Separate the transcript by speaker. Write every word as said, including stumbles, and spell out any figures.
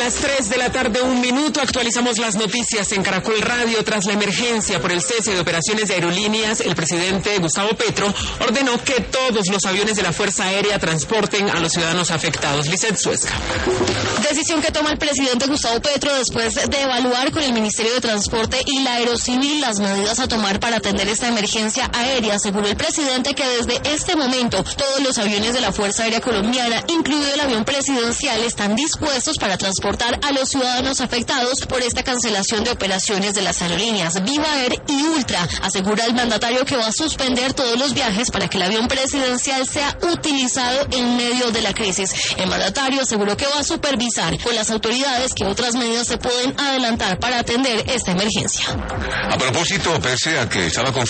Speaker 1: las tres de la tarde, un minuto, actualizamos las noticias en Caracol Radio. Tras la emergencia por el cese de operaciones de aerolíneas, el presidente Gustavo Petro ordenó que todos los aviones de la Fuerza Aérea transporten a los ciudadanos afectados. Lizeth Suezca.
Speaker 2: Decisión que toma el presidente Gustavo Petro después de evaluar con el Ministerio de Transporte y la Aerocivil las medidas a tomar para atender esta emergencia aérea. Aseguró el presidente que desde este momento todos los aviones de la Fuerza Aérea Colombiana, incluido el avión presidencial, están dispuestos para transportar a los ciudadanos afectados por esta cancelación de operaciones de las aerolíneas Viva Air y Ultra. Asegura el mandatario que va a suspender todos los viajes para que el avión presidencial sea utilizado en medio de la crisis. El mandatario aseguró que va a supervisar con las autoridades que otras medidas se pueden adelantar para atender esta emergencia.
Speaker 3: A propósito, pese a que estaba confirmado